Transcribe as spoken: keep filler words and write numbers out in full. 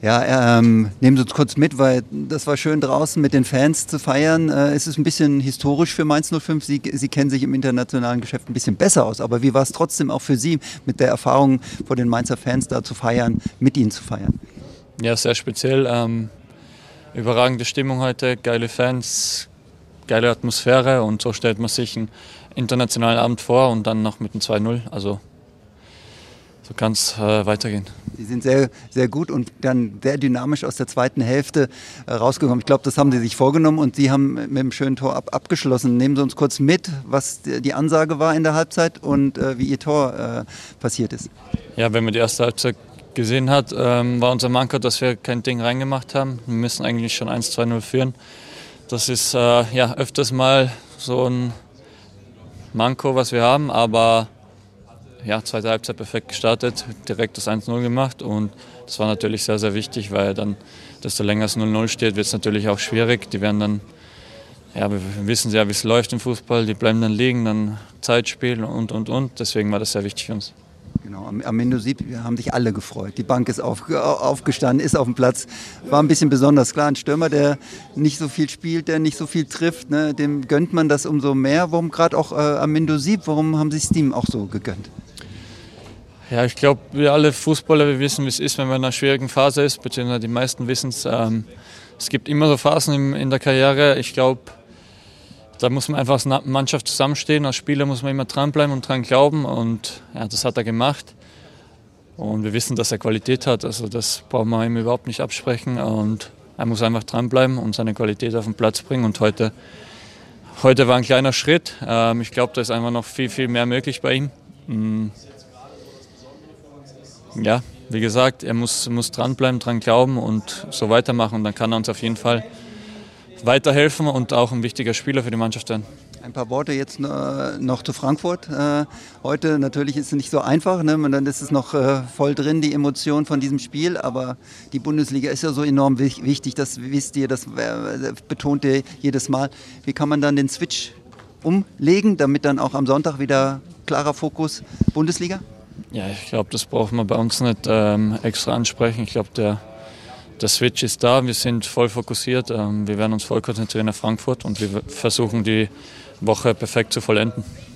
Ja, ähm, nehmen Sie uns kurz mit, weil das war schön draußen mit den Fans zu feiern. Äh, es ist ein bisschen historisch für Mainz null fünf. Sie, Sie kennen sich im internationalen Geschäft ein bisschen besser aus. Aber wie war es trotzdem auch für Sie, mit der Erfahrung vor den Mainzer Fans da zu feiern, mit ihnen zu feiern? Ja, sehr speziell. Ähm, überragende Stimmung heute, geile Fans, geile Atmosphäre und so stellt man sich einen internationalen Abend vor und dann noch mit einem zwei null. Also so kann es äh, weitergehen. Sie sind sehr, sehr gut und dann sehr dynamisch aus der zweiten Hälfte äh, rausgekommen. Ich glaube, das haben Sie sich vorgenommen und Sie haben mit einem schönen Tor ab, abgeschlossen. Nehmen Sie uns kurz mit, was die Ansage war in der Halbzeit und äh, wie Ihr Tor äh, passiert ist. Ja, wenn man die erste Halbzeit gesehen hat, ähm, war unser Manko, dass wir kein Ding reingemacht haben. Wir müssen eigentlich schon eins zwei null führen. Das ist äh, ja öfters mal so ein Manko, was wir haben, aber ja, zweite Halbzeit perfekt gestartet, direkt das eins null gemacht und das war natürlich sehr, sehr wichtig, weil dann, desto länger es null null steht, wird es natürlich auch schwierig. Die werden dann, ja, wir wissen ja, wie es läuft im Fußball, die bleiben dann liegen, dann Zeit spielen und, und, und. Deswegen war das sehr wichtig für uns. Genau, am, am Mendosieb haben sich alle gefreut. Die Bank ist auf, aufgestanden, ist auf dem Platz. War ein bisschen besonders. Klar, ein Stürmer, der nicht so viel spielt, der nicht so viel trifft, ne, dem gönnt man das umso mehr. Warum gerade auch äh, am Mendosieb, warum haben Sie es ihm auch so gegönnt? Ja, ich glaube, wir alle Fußballer, wir wissen, wie es ist, wenn man in einer schwierigen Phase ist, beziehungsweise die meisten wissen es. Ähm, es gibt immer so Phasen in, in der Karriere. Ich glaube, da muss man einfach als Mannschaft zusammenstehen. Als Spieler muss man immer dranbleiben und dran glauben. Und ja, das hat er gemacht. Und wir wissen, dass er Qualität hat. Also das brauchen wir ihm überhaupt nicht absprechen. Und er muss einfach dranbleiben und seine Qualität auf den Platz bringen. Und heute, heute war ein kleiner Schritt. Ähm, ich glaube, da ist einfach noch viel, viel mehr möglich bei ihm. Mhm. Ja, wie gesagt, er muss, muss dranbleiben, dran glauben und so weitermachen. Und dann kann er uns auf jeden Fall weiterhelfen und auch ein wichtiger Spieler für die Mannschaft werden. Ein paar Worte jetzt noch zu Frankfurt. Heute natürlich ist es nicht so einfach, ne? Und dann ist es noch voll drin, die Emotion von diesem Spiel. Aber die Bundesliga ist ja so enorm wichtig, das wisst ihr, das betont ihr jedes Mal. Wie kann man dann den Switch umlegen, damit dann auch am Sonntag wieder klarer Fokus Bundesliga? Ja, ich glaube, das brauchen wir bei uns nicht ähm, extra ansprechen. Ich glaube, der, der Switch ist da. Wir sind voll fokussiert. Ähm, wir werden uns voll konzentrieren auf Frankfurt und wir versuchen, die Woche perfekt zu vollenden.